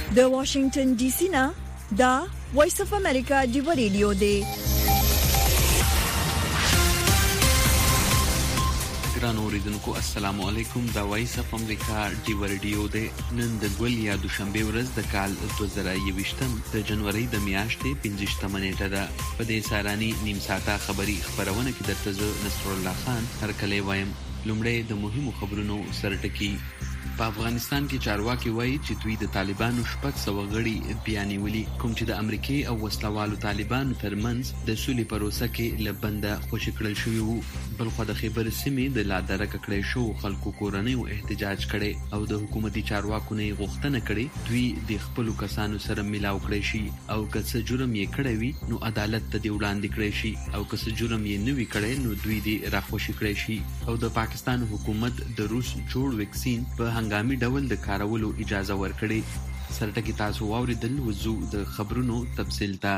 د واشنگټن ډي سي نه دا وایس اف امریکا دی ریډیو دی. ګرانو اوریدونکو السلام علیکم. دا وایس اف امریکا دی ریډیو دی. نن د ګول یا دوشنبه ورځ د کال 2021 د جنوري د میاشتې 15 نیټه ده. په دې ساراني نیم ساعته خبری خبرونه کې درته زه نصر الله خان هر کله وایم. لومړی د مهمو خبرونو سرټکی. په افغانستان کې چارواکي وایي چې دوی د طالبانو 600 غړي بیانولي، کوم چې د امریکای او وسلوالو طالبانو ترمنځ د سولې پروسه کې لبنده خوشی کړل شوی وو. بلخو د خیبر سیمې د لادرک کړې شو خلکو کورنۍ او احتجاج کړي او د حکومتي چارواکو نه غوښتنه کړي دوی د خپل کسانو سره ملاو کړي شي او که څه جرم یې کړی وي نو عدالت ته دی وړاندې کړي شي او که څه جرم یې نه وي کړی نو دوی دی راخوشي کړي شي. او د پاکستان حکومت د روس جوړ ویکسین په هنګامي ډول د کارولو اجازه ورکړي. سرټکی تاسو واوریدل. وضو د خبرونو تفصیل ته.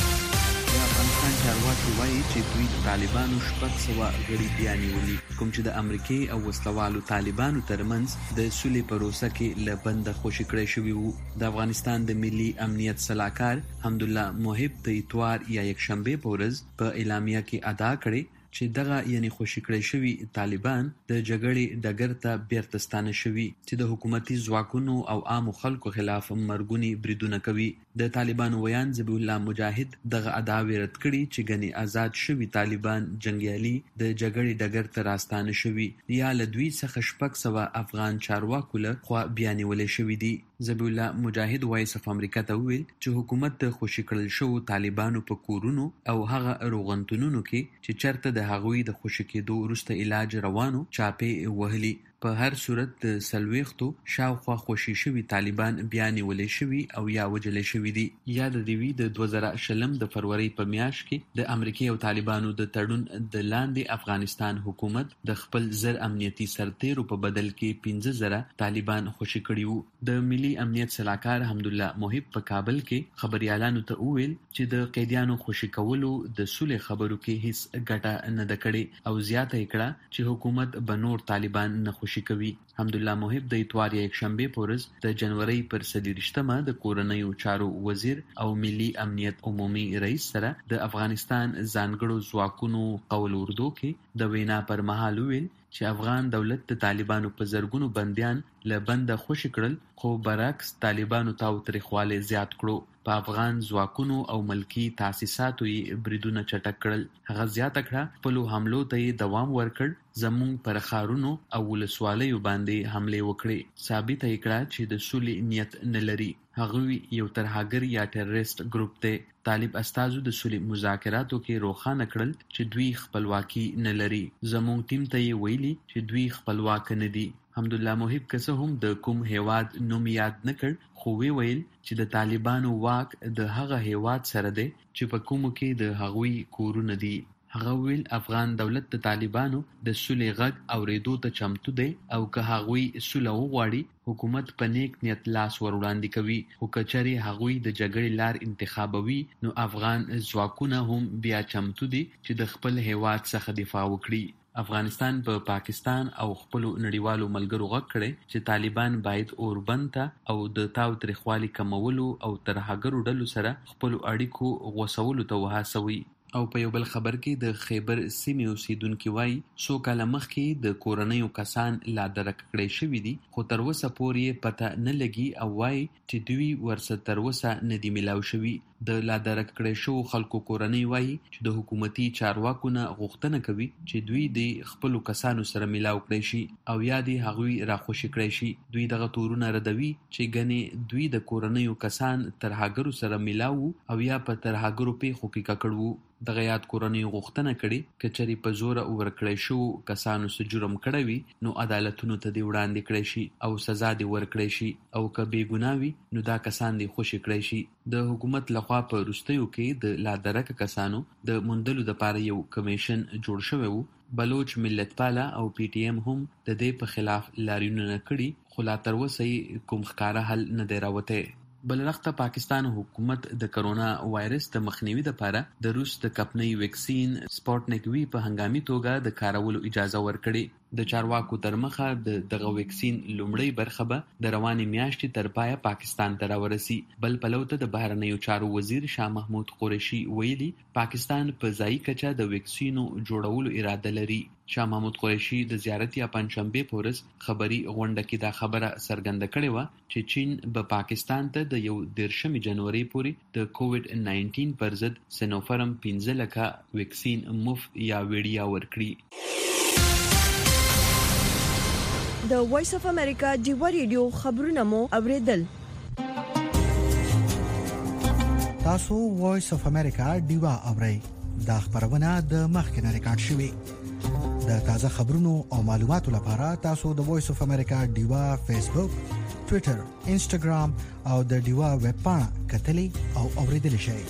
د افغانستان چارواکي وایي چې دوی د طالبانو 600 غړي بیانولي، کوم چې د امریکای او وسلوالو طالبانو ترمنځ د سولې پروسه کې لبنده خوشی کړی شوی وو. د افغانستان د ملي امنیت سلاکار حمدالله محب د اتوار یا یکشنبه په ورځ په اعلامیه کې ادا کړی چې دغه یعنی خوشی کړی شوی طالبان د جګړې ډګر ته بیرته ستانه شوی چې د حکومتي ځواکونو او عام خلکو خلاف مرګونی بریدونه کوي. د طالبانو ویان ذبیح الله مجاهد دغه ادعا رد کړي چې غني آزاد شوی طالبان جنگیالي د جګړې ډګر ته راستانه شوی یا لدوی څخه 600 افغان چارواکو له خوا بیانول شوی دي. ذبیح الله مجاهد وایس اف امریکا ته ویل چې حکومت د خوشی کړل شو طالبانو په کورونو او هغه روغنتونونو کې چې چرته د هغوی د خوشی کېدو وروسته علاج روانو چاپې وهلي. په هر صورت د سلويختو شاوخوا خوشی شوی طالبان بیانولې شوی او یا وجلې شوی دي. یا د دیوی د 2020 د فروری په میاشت کې د امریکای او طالبانو د تړون د لاندې افغانستان حکومت د خپل زر امنیتي سرتیرو په بدل کې 15,000 طالبان خوشی کړي وو. د ملي امنیت سلاکار حمدالله محب په کابل کې خبريالانو ته وویل چې د قیدیانو خوشی کولو د سولې خبرو کې هیڅ ګټه نه ده کړې او زیاته کړه چې حکومت بنور طالبان نه خوشی کوي. حمدالله محب د اتوار یک شنبه په ورځ د جنوري پر 23مه د کورنیو چارو وزیر او ملي امنیت عمومي رئیس سره د افغانستان ځانګړو ځواکونو قول اردو کې د وینا پر مهال ویل چې افغان دولت د طالبانو په زرګونو بنديان له بنده خوشی کړل، خو برعکس طالبانو تاوتریخواله زیات کړو. په افغان ځواکونو او ملکی تاسیساتو یې بریدونه چټک کړل. هغه زیاته کړه خپل حملو ته یې دوام ورکړ، زمونږ پر ښارونو او ولسوالیو باندې حمله وکړي. ثابت یې کړه چې د سولې نیت نه لري. هغه یو ترهګر یا ټیرریست ګروپ دی. طالب استازو د سولې مذاکراتو کې روښانه کړل چې دوی خپلواکي نه لري. زمونږ ټیم ته یې ویلي چې دوی خپلواک نه دي. حمدالله محب که هم د کوم هیواد نوم یاد نکړ، خو ویل چې د طالبانو واک د هغه هیواد سره دی چې په کومو کې د هغوی کورونه دي. هغه ویل افغان دولت د طالبانو د سولې غږ اوریدو ته چمتو دی او که هغوی سوله وغواړي حکومت په نیک نیت لاس ور وړاندې کوي. خو که چېرې هغوی د جګړې لار انتخابوي نو افغان ځواکونه هم بیا چمتو دي چې د خپل هیواد څخه دفاع وکړي. افغانستان په پاکستان او خپل نړیوالو ملګرو غږ کړي چې طالبان باید اوربند ته او د تاوتریخوالي کمولو او ترهګرو ډلو سره خپل اړیکو غوڅولو ته وهڅوي. او په یو بل خبر کې د خیبر سیمې اوسیدونکو وایي څو کاله مخکې د کورنیو کسان لا درک کړی شوی دي، خو تر اوسه پورې پته نه لګي او وایي چې دوی ورسره تر اوسه نه دی ملاو شوی. د لا درک کړی شو خلکو کورنۍ وایي چې د حکومتي چارواکو نه غوښتنه کوي چې دوی د خپل کسانو سره ملاو کړي شي او یا د هغوی راخوشي کړي شي. دوی دغه تورونه ردوي چې ګنې دوی د کورنیو کسان ترهګرو سره ملاو او یا په ترهګرو پیښو کې ککړ وو. دغه یاد کورنۍ غوښتنه کړي که چېرې په زوره ورکړی شو کسانو څه جرم کړی وي نو عدالتونو ته دې وړاندې کړی شي او سزا دې ورکړی شي او که بې ګناه وي نو دا کسان دې خوشي کړی شي. د حکومت لخوا په وروستیو کې د لا درکه کسانو د موندلو دپاره یو کمیشن جوړ شوی وو. بلوچ ملتپاله او پی ټی ایم هم د دې په خلاف لاریونونه کړي، خو لا تر اوسه کوم ښکاره حل نه دی راوتی. بلرغه پاکستان حکومت د کرونا وایرس د مخنیوي لپاره د روس د کپنۍ ویکسین سپوټنیک وی په هنګامي توګه د کارولو اجازه ورکړي. د چارواکو تر مخه دغه ویکسین لومړی برخه به د روانې میاشتې تر پایه پاکستان ته راورسي. بل پلو ته د بهرنیو چارو وزیر شاه محمود قریشي ویلي پاکستان په ځایي کچه د ویکسینو جوړولو اراده لري. شاه محمود قریشي د زیارت یا پنځشنبه په ورځ خبري غونډه کې دا خبره څرګنده کړې وه چې چین به پاکستان ته د 13 جنوري پورې د کووډ 19 پر ضد سینوفارم 15 لکه ویکسین مفت یا وړیا ورکړي. د وایس اف امریکا ډیوا ریډیو خبرونه مو اوریدل. تاسو وایس اف امریکا ډیوا اورئ. دا خبرونه د مخکنه ریکارډ شوی. د تازه خبرونو او معلوماتو لپاره تاسو د وایس اف امریکا ډیوا فیسبوک، ټوئیټر، انسټاګرام او د ډیوا ویب پاڼه کتلی او اوریدل شئ.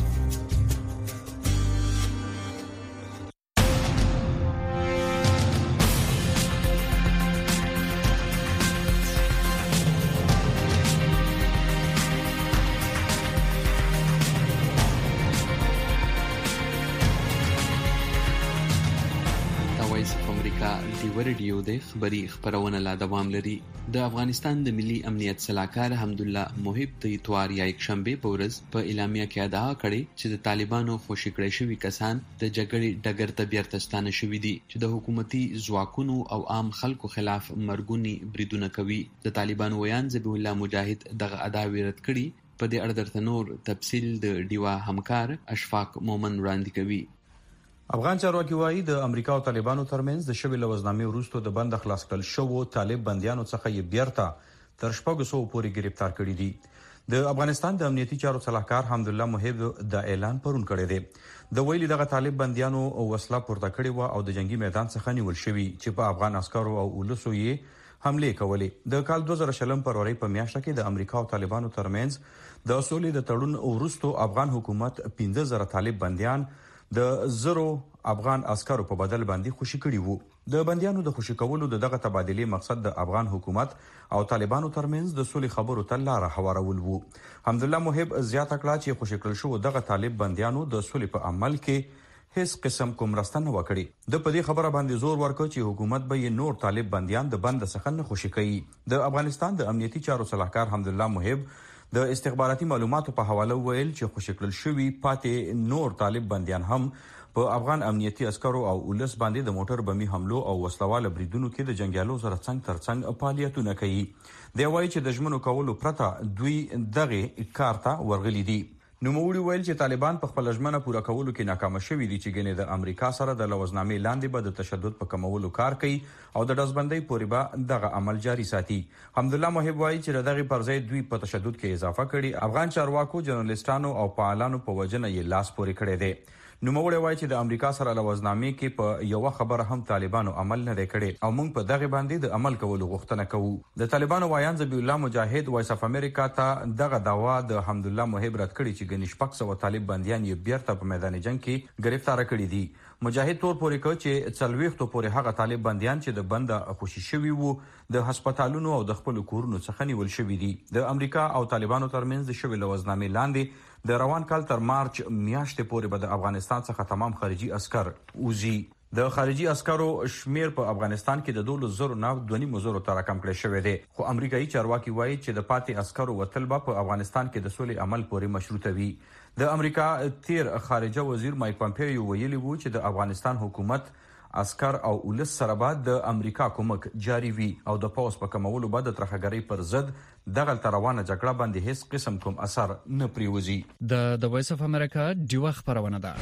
ریډیو د خبري خبرونه لا دوام لري. د افغانستان د ملي امنیت صلاحکار حمدالله محب د اتوار یا یکشنبه په ورځ په اعلامیه کې ادعا کړې چې د طالبانو خوشی کړی شوی کسان د جګړې ډګر ته بیرته ستانه شوي دي چې د حکومتي ځواکونو او عام خلکو خلاف مرګونی بریدونه کوي. د طالبانو ویان ذبیح الله مجاهد دغه ادعا رد کړي. په دې اړه درته نور تفصیل د ډیوا همکار اشفاق مومن وړاندې کوي. افغان چارواکي وایي د امریکا او طالبانو ترمنځ د شوی لوزنامې وروسته د بند خلاص کړل شوو طالب بنديانو څخه یې بیرته تر 600 پورې گرفتار کړي دي. د افغانستان د امنیتي چارو صلاحکار حمدالله محب د اعلان پرون کړی دی. د ویلي دغه طالب بنديانو وسله پورته کړې و او د جنگي میدان څخه نیول شوی چې په افغان عسکرو او ولسو یې حمله کولې. د کال 2020 فروری په میاشت کې د امریکا او طالبانو ترمنځ د اصولي د تړون وروسته افغان حکومت 15000 طالب بنديان د زرو افغان عسکرو په بدل باندې خوشی کړي وو. د بنديانو د خوشی کولو دغه تبادله مقصد د افغان حکومت او طالبانو ترمنځ د سولې خبرو ته لار هوارول وو. حمدالله محب زیاته کړه چې خوشی کړل شو دغه طالب بنديانو د سولې په عمل کې هیڅ قسم کوم راسته نه وکړي. د پدې خبره باندې زور ورکړ چې حکومت به نور طالب بنديان د بند څخه نه خوشی کوي. د افغانستان د امنیتي چارو صلاحکار حمدالله محب د استخباراتي معلوماتو په حواله ویل چې خوشی کړل شوی پاتې نور طالب بنديان هم په افغان امنیتي عسکرو او ولس باندې د موټر بمي حملو او وسلواله بریدونو کې د جنگیالو سره څنګ تر څنګ فعالیتونه کوي. دی وایي چې د ژمنو کولو پرته دوی دغه کار ته ورغلي دي. نوموړي ویل چې طالبان په خپل ژمنه پوره کولو کې ناکام شوي دي چې ګنې د امریکا سره د لوزنامې لاندې به د تشدد په کمولو کار کوي او د دزبندۍ پورې به دغه عمل جاري ساتي. حمدالله محب وایي چې دغه پرځای دوی په تشدد کې اضافه کړي. افغان چارواکو، جرنالستانو او فعالانو په وجنه یې لاس پورې کړی دی. نوموړی وایي چې د امریکا سره لوزنامې کې په یو خبره هم طالبانو عمل نه کړي او موږ په دغه باندې د عمل کولو غوښتنه کوو. د طالبانو وایان ذبیح الله مجاهد وایس اف امریکا ته دغه داوا د حمدالله محب رد کړي چې ګنې 600 طالب بنديان یې بیرته په میدان جنگ کې گرفتار کړي دي. مجاهد تور پورې کړ چې 40 پورې هغه طالب بنديان چې د بند خوشي شوي وو د هسپتالونو او د خپل کورونو څخه نیول شوي دي. د امریکا او طالبانو ترمنځ د شوی لوزنامې لاندې د روان کال تر مارچ میاشتې پورې به د افغانستان څخه تمام خارجي عسكر وزي. د خارجي عسکرو شمیر په افغانستان کې د 12,000 نه 2,500 ته راکم کړی شوی دی. خو امریکایي چارواکي وایي چې د پاتې عسکرو وتل به په افغانستان کې د سولې عمل پورې مشروطه وي. د امریکا تیر خارجه وزیر مایک پامپیو ویلي وو چې د افغانستان حکومت عسكر او ولس سره بعد د امریکا کومک جاری وي او د پوز په کمولو بعد د ترخګری پر ضد دغه روانه جګړه باندې هیڅ قسم کوم اثر نه پریوزي. د وایس اف امریکا ډیوه خبرونه ده.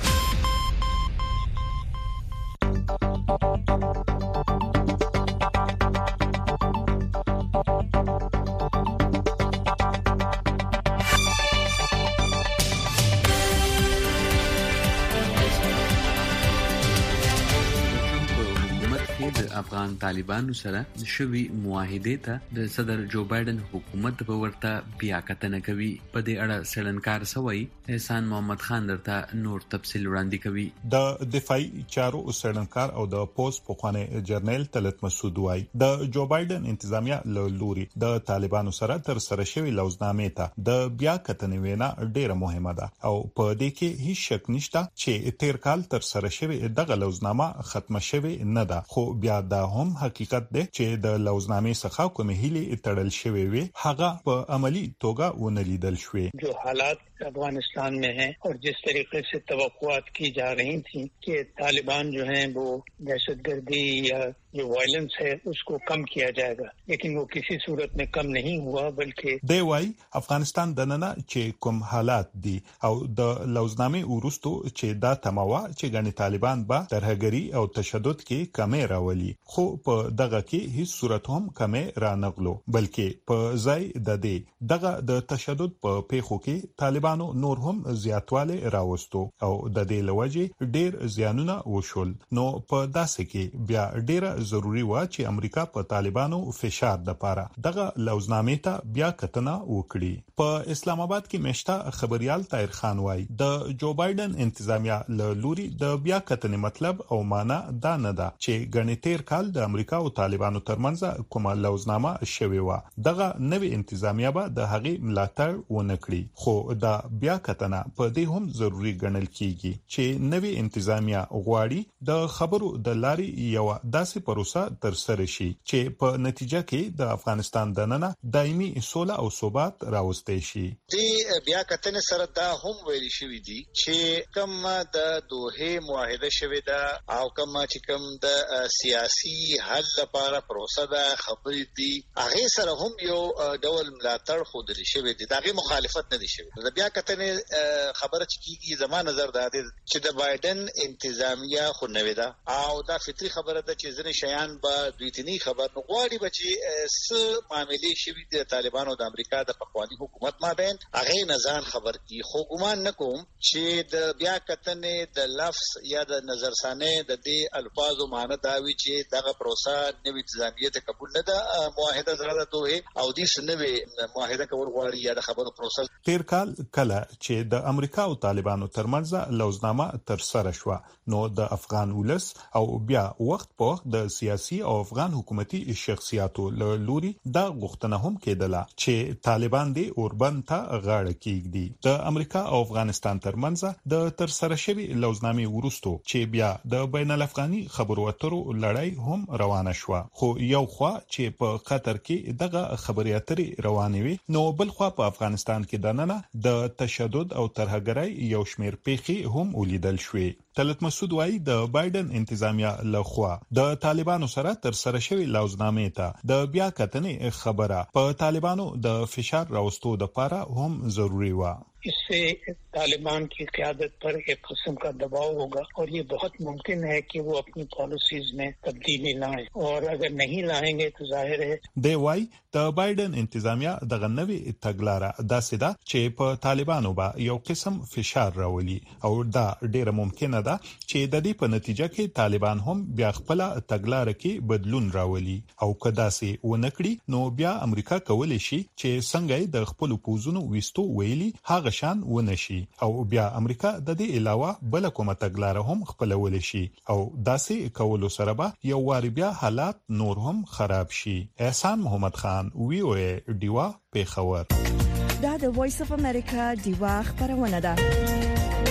د افغان طالبانو سره شوي معاهدې ته د صدر جو بایدن حکومت په ورته بیا کتنه کوي. په دې اړه سړنکار سوی احسان محمد خان درته نور تفصیل وړاندې کوي. د دفاعي چارو سړنکار او د پوز پخوانی جرنیل طلعت مسعود وايي د جو بایدن انتظامیه له لوري د طالبانو سره تر سره شوی لوزنامې ته د بیا کتنې وینا ډیره مهمه ده او په دې کې هیڅ شک نشته چې تیر کال تر سره شوی دغه لوزنامه ختمه شوی نه ده، خو بیا دا هم حقیقت دی چې د لوزنامې څخه کومه هیله تړل شوی وي هغه په عملی توګه ونه لیدل شوی. جو حالات افغانستان में हैं और जिस तरीके से तवक्कुआत की जा रही थी कि तालिबान जो हैं वो दहशतगर्दी या जो वायलेंस है उसको कम किया जाएगा, लेकिन वो किसी सूरत में कम नहीं हुआ बल्कि دی وايي افغانستان دننه چې کوم حالات دي او د لوزنامې ورستو چې دا تموا چې غني طالبان به ترهګری او تشدد کې کمی راولي، خو په دغه کې هیڅ صورت هم کمی را نغلو بلکې په ځای د دې دغه د تشدد په پیښو کې طالبانو نور هم زیاتواله راوستو او د دې لوجه ډیر زیانونه وشول. نو په داسې کې بیا ډیر ضروری و چې امریکا په طالبانو فشار د پاره دغه لوزنامې ته بیا کتنه وکړي. په اسلام آباد کې مشته خبريال طاهر خان وايي د جو بایدن انتظامیه له لوري د بیا کتنې مطلب او معنا دا نه ده چې غنیتیر کال د امریکا او طالبانو ترمنځ کومه لوزنامه شوی و، دغه نوې انتظامیه به د هغې ملاتړ ونه کړي، خو دا بیا کتنه په دې هم ضروری ګڼل کیږي چې نوې انتظامیه غواړي د خبرو د لارې یو داسې پروسه تر سره شي چې په نتیجه کې د افغانستان دننه دایمي سوله او ثبات راوستي شي. دی بیا کتنې سره دا هم ویل شوی دی چې کوم د دوه معاهده شوی دا او کوم چې کوم د سیاسي حل لپاره پروسه دا خبرې دي هغه سره هم یو ډول ملاتړ خوندل شوی دی، دغه مخالفت نه دی شوی. د بیا کتنې خبره چې کیږي زما نظر دا دی چې د بایدن انتظامیه خو نه ودا او دا فطري خبره ده چې ځنې شیان به دوی تني خبر نه غواړي چې څه معاملې شوي د طالبانو د امریکا د پخوانی حکومت مابین هغه نه ځان خبر کی. خو ګمان نکوم چې د بیا کتنې د لفظ یا د نظرثانه د دې الفاظو معنی دا وی چې دغه پروسه نوې انتظامیه ته قبول نه ده، معاهده زړه ته او د نوې معاهده کول غواړي یا د خبرو پروسه. تیر کال کله چې د امریکا او طالبانو ترمنځ لوزنامه تر سره شو نو د افغان ولس او بیا وخت په وخت د سیاسي او افغان حکومتي شخصیاتو له لوري دا غوښتنه هم کېدله چې طالبان دې اوربند ته غاړه کېږدي. د امریکا او افغانستان ترمنځ د تر سره شوی لوزنامې ورستو چې بیا د بین الافغاني خبرو اترو لړۍ هم روانه شو، خو یو خوا چې په قطر کې دغه خبرې اترې روانې وي نو بل خوا په افغانستان کې دننه د تشدد او ترهګرۍ یو شمیر پیښې هم ولیدل شوې. طلعت مسعود وايي د بایدن انتظامیه لخوا د طالبانو سره تر سره شوی لوزنامې ته د بیا کتنې خبره په طالبانو د فشار راوستو د لپاره هم ضروری و. इससे तालिबान की क़यादत पर एक किस्म का दबाव होगा और ये बहुत मुमकिन है कि वो अपनी पॉलिसीज में तब्दीली लाएं और अगर नहीं लाएंगे तो जाहिर है دی وايي د بایدن انتظامیه دغه نوې تګلاره داسې ده چې په طالبانو به یو قسم فشار راولي او دا ډیره ممکنه ده چې د دې په نتیجه کې طالبان هم بیا خپل تګلاره کې بدلون راولي او کدا سي ونکړي نو بیا امریکا کولی شي چې څنګه د خپل پوزونو وستو ویلي هغه شان ونشي او بیا امریکا د دې علاوه بل کومه تګلاره هم خپلول شي او داسې کولو سره به یو واری بیا حالات نور هم خراب شي. احسان محمد خان وی او ای دیوا پیښور. دا د وایس اف امریکا دیوا خبرونه ده.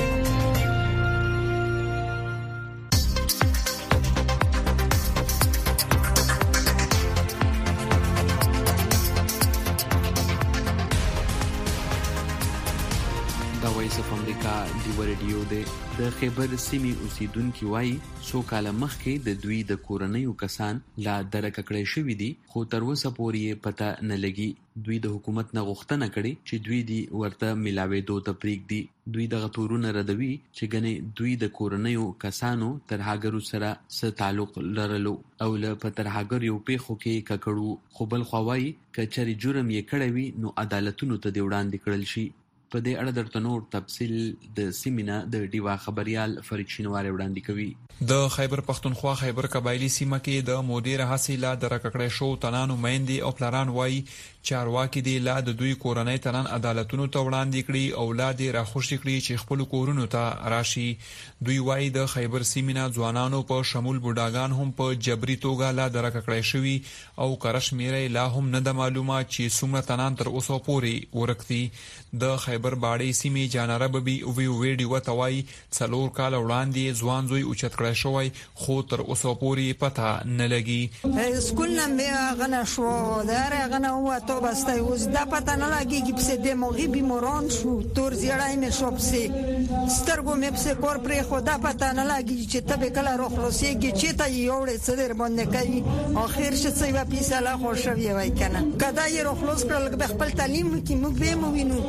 دیو رادیو د خیبر سیمې اوسیدونکو وایي څو کاله مخکې د دوی د کورنیو کسان لا درک کړی شوی دي، خو تر اوسه پورې پته نه لګي. دوی د حکومت نه غوښتنه کړي چې دوی دی ورته ملاوېدو ته پریږدي. دوی دغه تورونه ردوي چې ګنې دوی د کورنیو کسانو ترهګرو سره څه تعلق لرلو او له په ترهګر یو پیښو کې ککړو، خو بل خو وایي که چېرې جرم یې کړی وي نو عدالتونو ته دی وړاندې کړل شي. په دې اړه درته نور تفصیل د سیمینه د ډیوا خبريال فرید شینواری وړاندې کوي. د خیبر پختونخوا خیبر قبایلی سیمه کې د مدیر حاصله درککړې شو تنانو مېندې او پلاران وایي چارواکي دی لا د دوی کورنۍ تنان عدالتونو ته وړاندې کړي اولاد راخوشي کړي چې خپل کورونو ته راشي. دوی وایي د خیبر سیمینه ځوانانو په شمول بوډاګان هم په جبري توګه لا درککړې شوی او کرشمیره لا هم نه د معلومه چې څومره تنان تر اوسه پورې ورکتي. د خیبر باړې سیمې جانره ببي او ویډیو وتوي څلور کال وړاندې ځوان زوی اوچت کړی شوی خو تر اوسه پورې پته نه لګي. سکول نه غنا شو دره غنا هو تو بسته اوس دا پته نه لګي چې د موغي بیماران شو تور زیړای مې شو پسې سترګو مې پسې کور پرې خو دا پته نه لګي چې ته به کله روح لوسيږي چې ته یوړې څه در باندې کوي اخر څه څه په پیسه لا خوشوي وای کنه کدا یې روح لوس کړل به خپل تعلیم کې موږ به مو وینو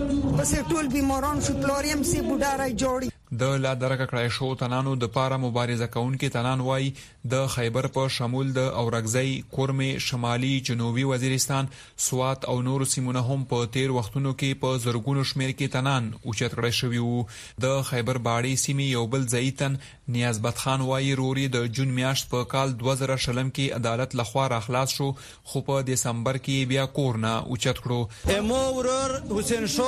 پسې ټول بیماران شو پلوریم سي بوډارای جوړي. د لا درککړې شو تنانو د پاره مبارزه کوونکې تنان وای د خیبر په شمول د اورګزۍ کورمې شمالي جنوبي وزیرستان سوات او نور سیمونه هم په تیر وختونو کې په زرګونو شمیر کې تنان اوچت کړی شوی وو. د خیبر باړې سیمې یو بل ځایتن نیازبت خان وای روري د جون میاشت په کال 2000 کې عدالت لخوا را خلاص شو خو په دسمبر کې بیا کورنا اوچت کړو. امو ورور حسین شو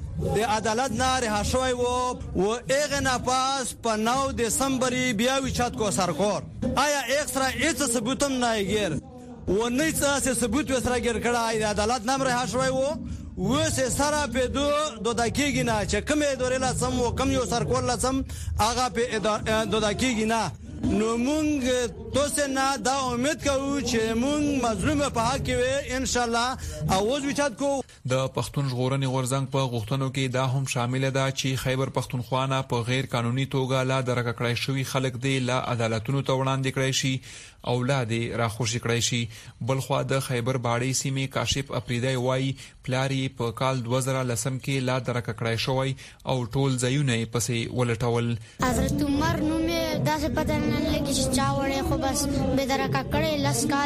د عدالت نه رها شوی و اغه نه پاس په 9 دسمبر بیا وچات کو سرکور آیا اکسترا هیڅ ثبوت نه یګر و نه څه ثبوت وسره ګر کړه د عدالت نه رها شوی و سه سره په دو دقیقې نه چې کومې دورې لاسم او کوم یو سرکور لاسم هغه په دو دقیقې نه نو مونږ توسه نه دا امید کوو چې مونږ مظلوم په حق کې ان شاء الله اوز وچات کو. د پښتون ژغورنې غورځنګ په غوښتنو کې دا هم شامل ده چې خیبر پختونخوا نه په غیر قانوني توګه لا درککړای شوی خلک دی لا عدالتونو ته وړاندې کړی شي اولاد راخوشي کړی شي. بلخوا د خیبر باړې سیمې کاشف اپریدای وای پلاری په کال 2010 کې لا درککړای شوی او ټول ځایونه پسې ولټول. حضرت عمر نو مې داسې پته نه لګی چې چا وړې خو بس به درککړې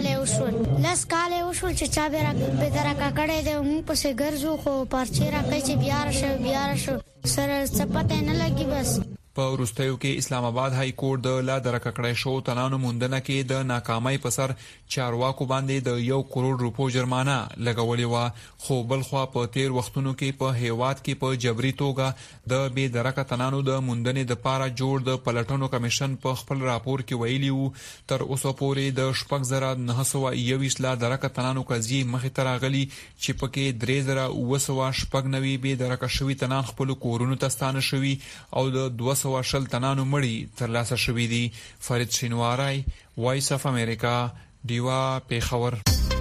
لس کاله وشول چې چا به درککړې د مو پسې ګرځو خو پرچې را کوي چې بیا شو سره څه پته نه لګي. بس په وروستیو کې اسلام آباد های کورټ د لا درککړې شو تنانو موندنه کې د ناکامۍ په سر چارواکو باندې د 1 کروڑ روپو جرمانه لګولې و خو بلخوا په تیر وختونو کې په هیواد کې په جبري توګه د بې درکه تنانو د موندنې د پاره جوړ د پلټنو کمیشن په خپل راپور کې ویلي وو تر اوسه پورې د 4921 لا درکه تنانو قضیې مخې ته راغلي چې پکې 3990 بې درکه شوي تنان خپل کورونو ته ستانه شوي او د 200 تنانو مړی ترلاسه شوی دی. فرید شینواری وایس اف امریکا دیوا پیښور.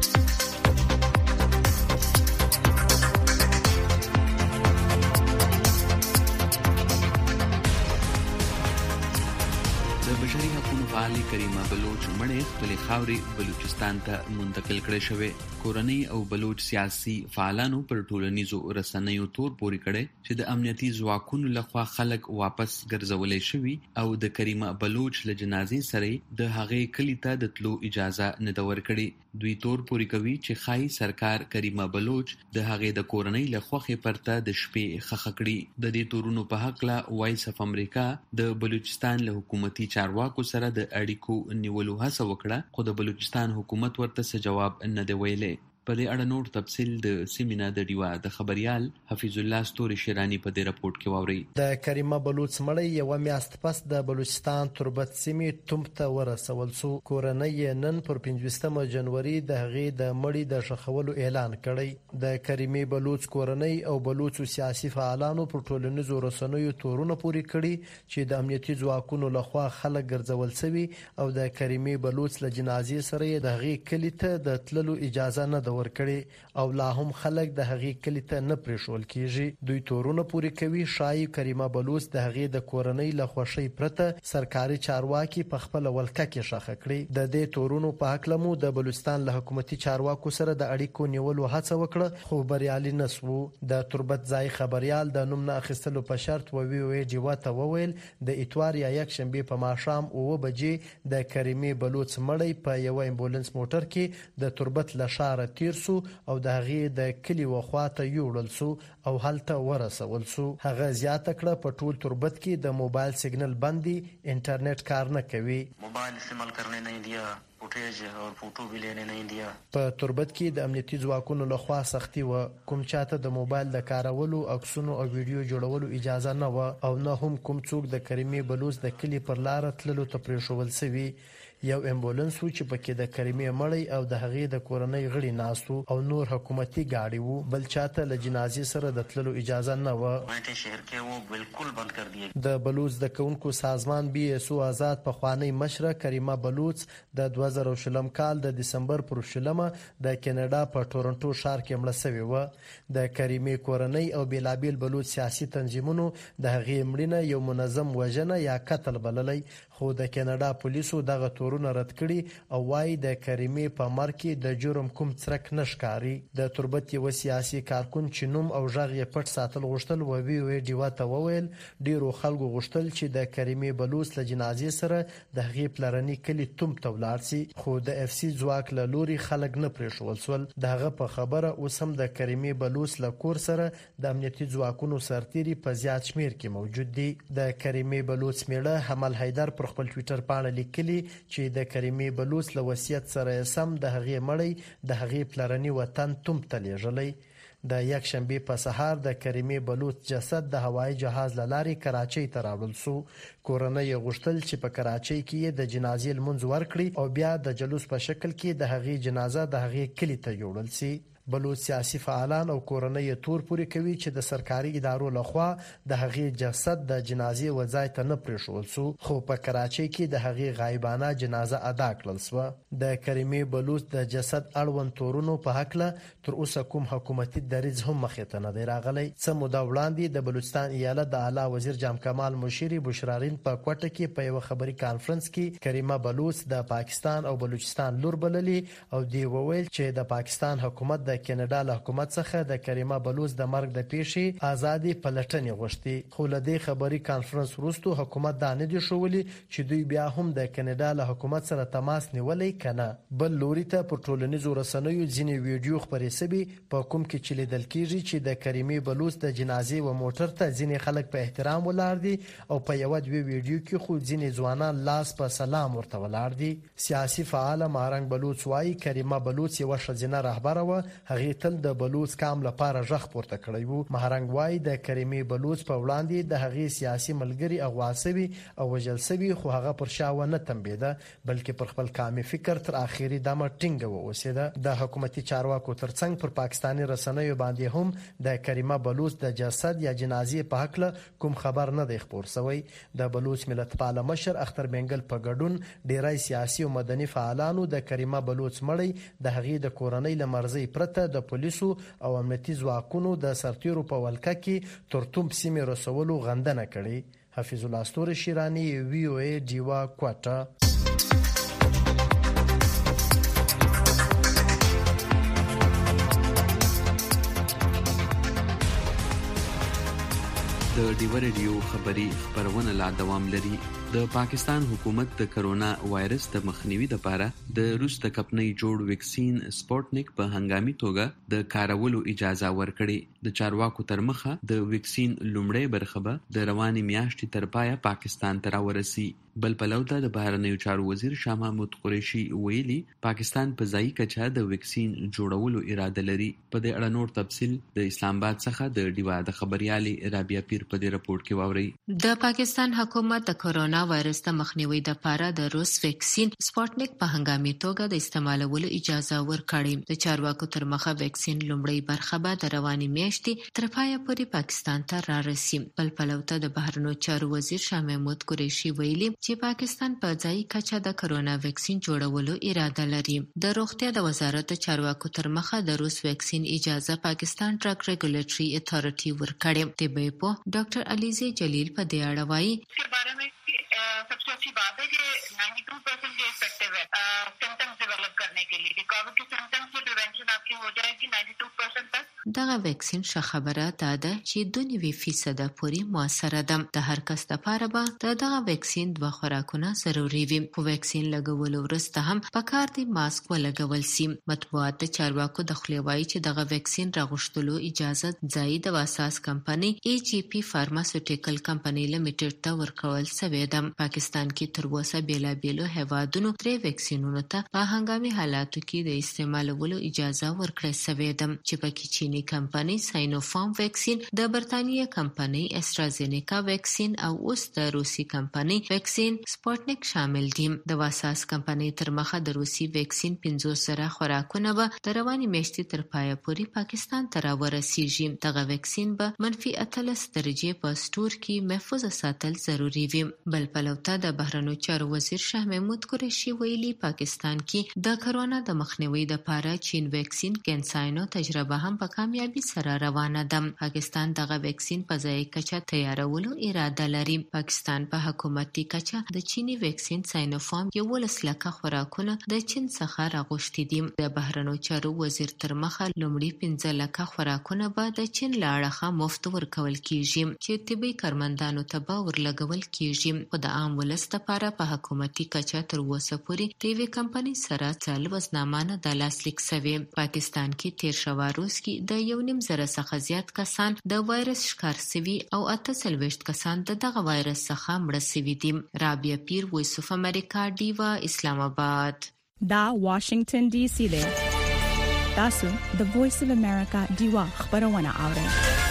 بشري حقوقو فعالي کریمه بلوچ مړې خپل خاوري بلوچستان ته منتقل کړې شوې. کورنۍ او بلوچ سیاسي فعالانو پر ټولنیزو رسنیو تور پوري کړي چې د امنیتي ځواکونو لخوا خلک واپس ګرځولې شوي او د کریمه بلوچ له جنازې سره د هغې کلی ته د تلو اجازه نه ده ورکړې. دوی تور پوري کوي چې خای سرکار کریمه بلوچ د هغې د کورنۍ له خوخې پرته د شپې خخ کړي. د دې تورونو په حق لا وایس اف امریکا د بلوچستان له حکومتي چارواکو سره د اړیکو نیولو هڅه وکړه خو د بلوچستان حکومت ورته څه جواب نه دی ویلی. په دې اړه نور تفصیل د سیمینه د ډیوا د خبريال حفیظ الله ستوري شیرانی په دې راپورټ کې واوري. د کریمه بلوچ مړی یو میاشت پس د بلوچستان تربت سیمې توم ته ورسول سو. کورنۍ نن پر 15 جنوري د هغې د مړی د شخولو اعلان کړی. د کریمه بلوچ کورنۍ او بلوچ سیاسي فعالانو پر ټولنیزو رسنیو تورونه پوري کړي چې د امنیتي ځواکونو لخوا خلک ګرځول شوي او د کریمه بلوچ له جنازې سره د هغې کلی ته د تللو اجازه نه ورکړي او لا هم خلک د هغې کلی ته نه پریښول کیږي. دوی تورونه پوري کوي شای کریمه بلوچ د هغې د کورنۍ له خوشي پرته سرکاري چارواکي په خپل ولکه کې شاخه کړي. د دې تورونو په حق لمو د بلوچستان له حکومتي چارواکو سره د اړیکو نیولو هڅه وکړه خو بریالي نسو. د تربت ځای خبريال د نوم نه اخیستلو په شرط وی جواته وویل د اتوار یا یک شنبه په ماښام 9 بجې د کریمه بلوچ مړی په یو امبولانس موټر کې د تربت له شاره تیر سو او د هغې د کلي وخواته یوړل سو او هلته ورسول سو. هغه زیاته کړه په ټول تربت کې د موبایل سیګنل بندي، انټرنیټ کار نه کوي. موبایل استعمال کرنے نہیں دیا، فوټیج او فوټو بھی لینے نہیں دیا. په تربت کې د امنیتي ځواکونو لخوا سختي و، کوم چاته د موبایل د کارولو، عکسونو او ویډیو جوړولو اجازه نه و او نه هم کوم څوک د کریمې بلوچ د کلي پر لار تللو ته پرېښودل سوي. یو امبولانس و چې پکې د کریمې مړی او د هغې د کورنۍ غړي ناست وو او نور حکومتي ګاډي وو. بل چاته له جنازې سره د تللو اجازه نه و. شهر کې وو بالکل بند کړ دی. د بلوچ د کونکو سازمان بي اس او آزاد پخوانی مشره کریمه بلوچ د 2020 کال د دسمبر پر 20 د کینیډا په ټورنټو ښار کې مړه شوې و. د کریمې کورنۍ او بیلابیل بلوچ سیاسي تنظیمونو د هغې مړینه یو منظم وژنه یا قتل بللی، خو د کینیډا پولیسو دغه تورونه رد کړي او وايي د کریمې په مرګ کې د جرم کوم څرک نه ښکاري. د تربت یو سیاسي کارکون چې نوم او غږ یې پټ ساتل غوښتل و وی وی ډیوا ته وویل ډیرو خلکو غوښتل چې د کریمې بلوچ له جنازې سره د هغې پلرني کلي توم ته ولاړ سي، خو د اف سی ځواک له لوري خلک نه پرېښودل سول. د هغه په خبره اوس هم د کریمې بلوچ له کور سره د امنیتي ځواکونو سرتیري په زیات شمیر کې موجود دي. د کریمې بلوچ میړه حمل حیدر پر خپل ټویټر باندې لیکلي چې د کریمې بلوچ له وصیت سره سم د هغې مړی د هغې پلرني وطن توم ته لیږلی. د یکشنبې په سهار د کریمې بلوچ جسد د هوایي جهاز له لارې کراچۍ ته راوړل سو. کورنۍ یې غوښتل چې په کراچۍ کې یې د جنازې لمونځ ورکړي او بیا د جلوس په شکل کې د هغې جنازه د هغې کلي ته یوړل سي. بلوچ سیاسي فعالان او کورنۍ تور پورې کوي چې د سرکاري ادارو لخوا د هغې جسد د جنازې وځای ته نه پرېښودل سو، خو په کراچۍ کې د هغې غایبانه جنازه ادا کړل سوه. د کریمې بلوچ د جسد اړوند تورونو په هکله تر اوسه کوم حکومتي دریځ هم مخې ته نه دی راغلی. څه موده وړاندې د بلوچستان ایالت د اعلی وزیر جام کمال مشیري بشرارین په کوټه کې په یو خبري کانفرنس کې کریمه بلوچ د پاکستان او بلوچستان لور بللي او دی وویل چې د پاکستان حکومت د کینیډا له حکومت څخه د کریمه بلوچ د مرګ د پیښې ازادي پلټنې غوښتي. خو له دې خبري کانفرنس وروسته حکومت دا نه دی ښوولي چې دوی بیا هم د کینیډا له حکومت سره تماس نیولی کنه. بل لوري ته په ټولنیزو رسنیو ځینې ویډیو خپرې سوي په کوم کې چې لیدل کیږي چې د کریمې بلوچ د جنازې و موټر ته ځینې خلک په احترام ولاړ دي او په یو دوی ویډیو کې خو ځینې ځوانان لاس په سلام ورته ولاړ دي. سیاسي فعال مهرنګ بلوچ وايي کریمه بلوچ یو ښځینه رهبره و، هغې تل د بلوچ قام لپاره غږ پورته کړی وو. مهرنګ وايي د کریمې بلوچ په وړاندې د هغې سیاسي ملګري اغوا سوي او وژل سوي، خو هغه پر شا ونه تنبیده بلکې پر خپل قامي فکر تر اخري دمه ټینګه واوسېده. د حکومتي چارواکو ترڅنګ پر پاکستاني رسنیو باندې هم د کریمه بلوچ د جسد یا جنازې په هکله کوم خبر نه دی خپور سوی. د بلوچ ملتپاله مشر اختر بنګل په ګډون ډیری سیاسي او مدني فعالانو د کریمه بلوچ مړی د هغې د کورنۍ له مرزۍ پرته د پولیسو او امنیتي ځواکونو د سرتیرو په ولکه کې تر توم سیمې رسولو غندنه کړې. حفیظ الله استور شیرانی، وی او ای ډیوا کوټه. د ډیوا ریډیو خبري خبرونه لا دوام لري. د پاکستان حکومت د کرونا وایرس د مخنیوي لپاره د روس د کمپنۍ جوړ ویکسین سپوټنیک په هنګامي توګه د کارولو اجازه ورکړې. د چارواکو تر مخه د ویکسین لومړی برخه به د روانې میاشتې تر پایه پاکستان ته راورسي. بل پلو ته د بهرنیو چارو وزیر شاه محمود قریشي ویلي پاکستان په ځایي کچه د ویکسین جوړولو اراده لري. په دې اړه نور تفصیل د اسلام آباد څخه د ډیوا د خبريالي رابعه پیر په دې رپورټ کې واوري. د پاکستان حکومت د کرونا وایرس د مخنیوي لپاره د روس ویکسین سپوټنیک په هنګامي توګه د استعمالولو اجازه ورکړې. د چارواکو تر مخه ویکسین لومړی برخه به د روانې میاشتې تر پایه پورې پاکستان ته رارسي. بل پلو ته د بهرنیو چارو وزیر شاه محمود قریشي ویلي چې پاکستان په ځایي کچه د کرونا ویکسین جوړولو اراده لري. د روغتیا د وزارت چارواکو تر مخه د روس ویکسین اجازه پاکستان ډرګ ریګولیټري اتھارټي ورکړې. طبي پوه ډاکټر علیزی جلیل په دې اړه وایي सबसे अच्छी बात है कि 92% ये इफेक्टिव है सिम्टम्स डेवलप करने के लिए. कोविड के सिम्टम्स की प्रिवेंशन आपकी हो जाएगी 92% तक. دغه ویکسین ښه خبره دا ده چې 92% پورې موثره ده. د هر کس لپاره به دغه ویکسین 2 خوراکونه ضروري وي. خو ویکسین لګولو وروسته هم پکار دی ماسک ولګول سي. مطبوعات د چارواکو د خولې وایي چې دغه ویکسین راغوښتلو اجازه ځایي د واساس کمپنۍ AGP فارماسوټیکل کمپنۍ لیمیټډ ته ورکول شوې ده. پاکستان کې تر اوسه بیلابیلو هیوادونو 3 ویکسینونو ته په هنګامي حالاتو کې د استعمالولو اجازه ورکړې شوې ده چې پکې چینی کمپنۍ ساینوفارم ویکسین، د برتانیې کمپنۍ استرازینیکا ویکسین او اوس د روسي کمپنۍ ویکسین سپوتنیک شامل دي. د واساس کمپنۍ تر مخه د روسي ویکسین 500 خوراکونه به د روانې میاشتې تر پایه پورې پاکستان ته راورسیږي. دغه ویکسین به -18 درجې په سټور کې محفوظ ساتل ضروري وي. بل پلو ته د بهرنیو چارو وزیر شاه محمود قریشي ویلي پاکستان کې د کرونا د مخنیوي لپاره چین ویکسین کینساینو تجربه هم په کامیابی سره روانه ده. پاکستان دغه ویکسین په ځای کچه تیارولو اراده لري. پاکستان په حکومتي کچه د چینی ویکسین ساینوفارم 11 لکه خوراکونه د چین څخه راغوښتي دي. د بهرنیو چارو وزیر تر مخه لومړی 15 لکه خوراکونه به د چین له اړخه مفت ورکول کیږي چې طبي کارمندانو ته به ورلګول کیږي. خو د عام ولس لپاره په حکومتي کچه تر اوسه پورې د یوې کمپنۍ سره څه لوظنامه نه ده لاسلیک شوې. پاکستان کې تیر شوی روز کې د 1.5 څخه زیات کسان د وایرس ښکار شوي او 48 کسان دغه وایرس څخه مړه شوي دي. رابعه پیر، وایس اف امریکا، ډیوا، اسلام آباد. دا واشنگټن ډي سي دی. تاسو د وایس اف امریکا ډیوا خبرونه اورئ.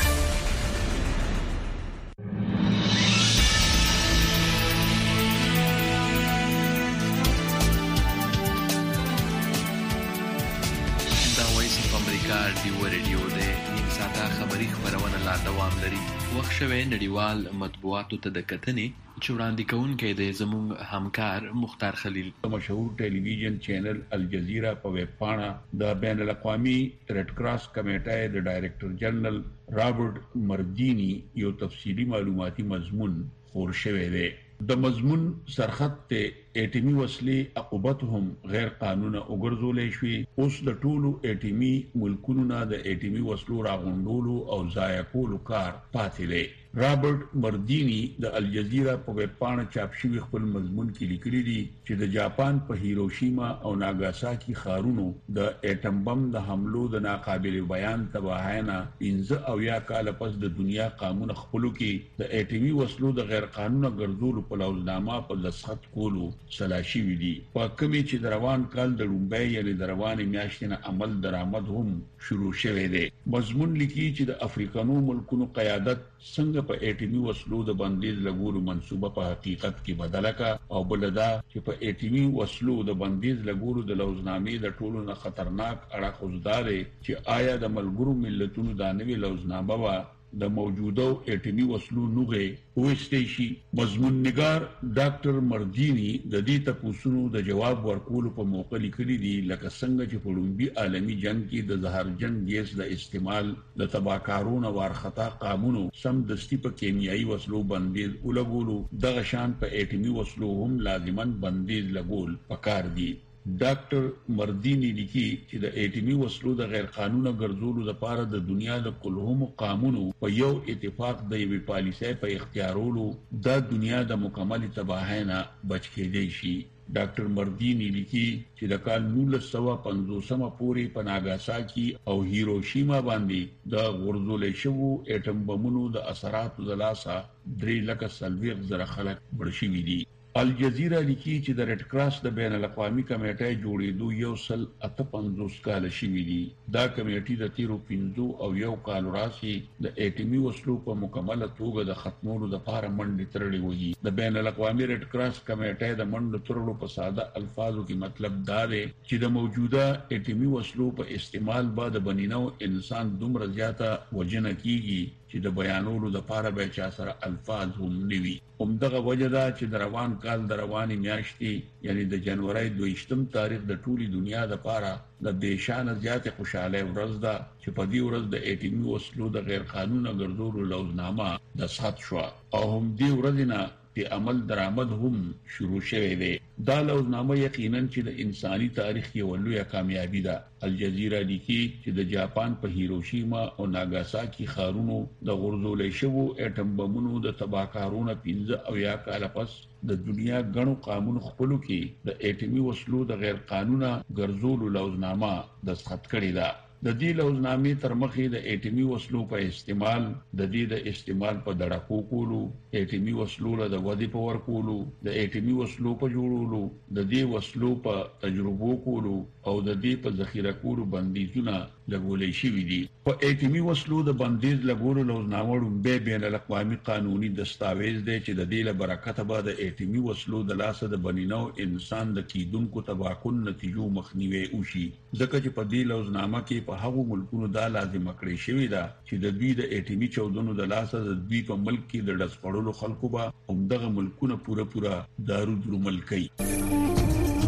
ډیو ریډیو د نیم ساعته خبری خبرونه لا دوام لري. وخت شوی نړیوال مطبوعاتو ته د کتنې چې وړاندې کوونکی دی زموږ همکار مختار خلیل. مشهور ټلویزیون چینل الجزیره په ویب پاڼه د بین الاقوامي ریډ کراس کمیټې د ډایریکټر جنرال رابرټ مردینی یو تفصیلی معلوماتي مضمون خور شوی دی. د مضمون سرخط ته ایټمی وسلې عقوبتهم غیر قانوني وګرځولې شوې. اوس د ټولو ایټمی ملکونو نه د ایټمی وسلو راغونډولو او ضایع کولو کار پاتې دی. رابرټ مردینی د الجزیره په ویب پاڼه چاپ شوی خپل مضمون کې لیکلي دي چې د جاپان په هیروشیما او ناګاساکي ښارونو د اټم بم د حملو د ناقابل بیان تباهینا 15 کال پس د دنیا قانون خپلو کې د ایټمی وسلو د غیر قانوني ګرځولو په لوزنامه په دستخط کولو سلاشي وی دي. په کومي چې د روان کال د لومبۍ یعنی د روانې میاشتې نه عمل درآمد هم شروع شوه دی. مضمون لیکي چې د افریقانو ملکونو قیادت څنګه په ایټمی وسلو د بندیز لګولو منصوبه په حقیقت کې بدله کا او بلدا چې په ایټمی وسلو د بندیز لګولو د لوزنامې د ټولو نه خطرناک اړه خوځداري چې آیا د ملګرو ملتونو د نوې لوزنامه وا د موجوده ایټمی وسلو نوغه وستې شي. مضمون نگار ډاکټر مردینی د دې تاسو د جواب ورکولو په موقع لیکلي دي لکه څنګه چې په لومړي عالمي جنگ کې د زهرجن ګیس د استعمال د تباکارونو وارخطا قانونو سم دستی په کیمیاوي وسلو بندیز ولګولو دغه شان په ایټمی وسلو هم لازمان بندیز لګول پکار دي. ډاکټر مردینی لیکي چې د ایټمی وسلو د غیر قانوني ګرځولو لپاره د دنیا د کلهم قانونو په یو اتفاق د یوې پالیسۍ په اختیارولو د دنیا د مکمل تباہی نه بچ کېدای شي. ډاکټر مردینی لیکي چې د کال 1950 پورې په ناګاساکي او هیروشیما باندې د غورځولې شوو اټم بمونو د اثراتو د لاسه 3,40,000 خلک مړ شوي دي. الجزیره لیکي چې د ریډ کراس د بین الاقوامي کمیټې جوړېدو 158 کال شوي دي. دا کمیټې د تیرو 15 کال راځي د ایټمی وسلو په مکمله توګه د ختمولو لپاره منډې ترړې وي. د بین الاقوامي ریډ کراس کمیټې د منډو ترړو په ساده الفاظو کې مطلب دا دی چې د موجوده ایټمی وسلو په استعمال بعد بنینو انسان دومره زیاته وجنه کیږي چې د بیانولو لپاره به چا سره الفاظ هم نوي. همدغه وجه ده چې د روان کال د روانې میاشتې یعنی د جنوري 22 تاریخ د ټولي دنیا لپاره د بېشانه زیاتې خوشاله ورځ ده چې په دې ورځ د ایټمی وسلو د غیر قانوني ګرځولو لوزنامه دستخط شو او هم دې ورځ نه ضبط عمل درآمد هم شروع شوه دی. دا لوزنامه یقینا چې د انساني تاریخ یو لویه کامیابی ده. الجزیره لیکي چې د جاپان په هیروشیما او ناګاساکي ښارونو د غورځولې شوو اټم بمونو د تباہکارونو 15 او یا کال پس د دنیا غنو قانون خپلو کې د اټمی وسلو د غیر قانونه ګرځولو لوزنامه دستخط کړی ده. د دې لوزنامې تر مخې د اټمی وسلو په استعمال، د دې د استعمال په دړکو کولو، اټمی وسلو له د ودی په ور کولو، د اټمی وسلو په جوړولو، د دې وسلو په تجربو کولو او د دې په ذخیره کولو بندیزونه لګولې شوې دي. په اټمی وسلو د بندیز لګولو لوزنامه به بین الاقوامي قانوني دستاویز دی چې د دې له برکت به د اټمی وسلو د لاسه د بنینو انسان د کیدونکو تباکن نتیجو مخنیوي وشي. ځکه چې په دې لوزنامه کې په هغو ملکونو دا لازم کړی شوی دا چې د دوی د اټمی چودنو د لاسه د دوی په ملک کې د ډسپړلو خلکو به همدغه ملکونه پوره دارو درمل کوي.